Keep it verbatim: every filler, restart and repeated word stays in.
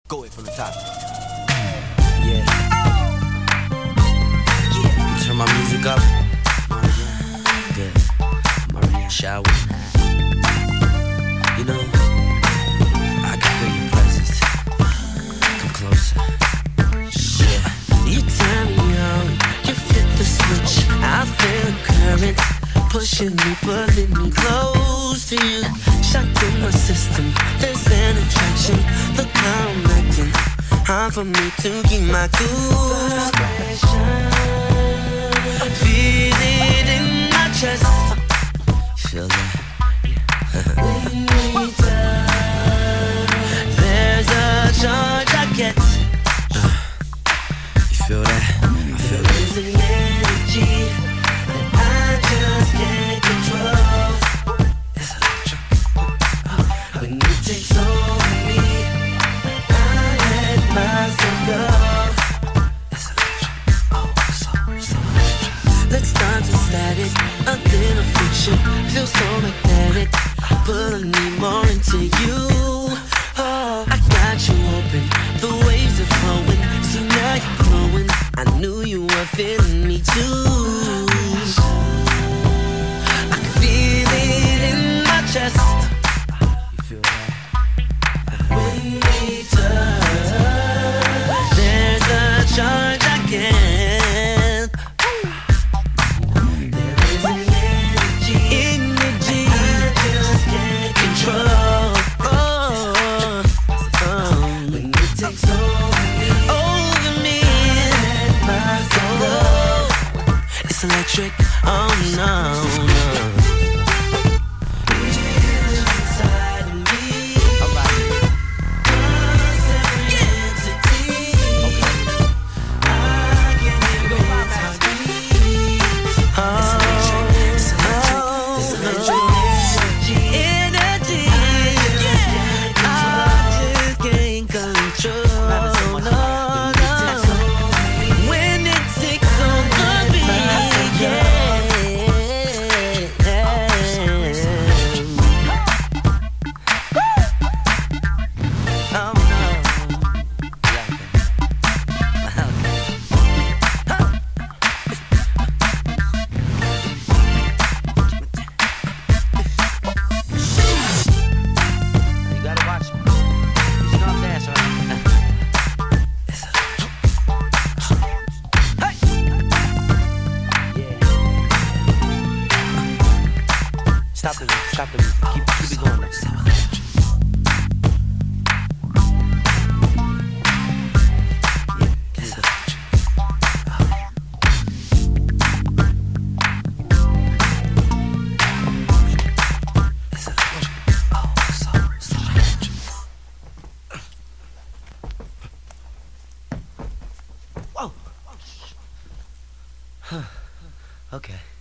Go it from the top. Yeah. Turn my music up. Good. Maria, shall we? You know, I can feel your presence. Come closer. Yeah. You turn me on, you flip the switch. I feel the current pushing me, pulling me close to you. Shot in my system, there's an attraction. Look how I'm acting, hard for me to keep my cool. Feel it in my chest. Feel that? When we touch, there's a charge I get. uh, You feel that? I feel it. There's an energy that I just can't control. It's electric. When you take over me, I let myself go. It's electric. Oh, so, so electric. Let's dance to static, a little friction. Feel so magnetic, pulling me more into you. Oh, I got you open, the waves are flowing. See now you're glowing, I knew you were feeling me too. I can feel it in my chest. You feel that? When we touch, there's a charge I can't. There is an energy, energy I just can't control. Oh, oh. When you take over me, over me, I let myself go. It's electric. Oh no, no. Stop the music, stop the music. Keep, keep it going now. Whoa. Okay.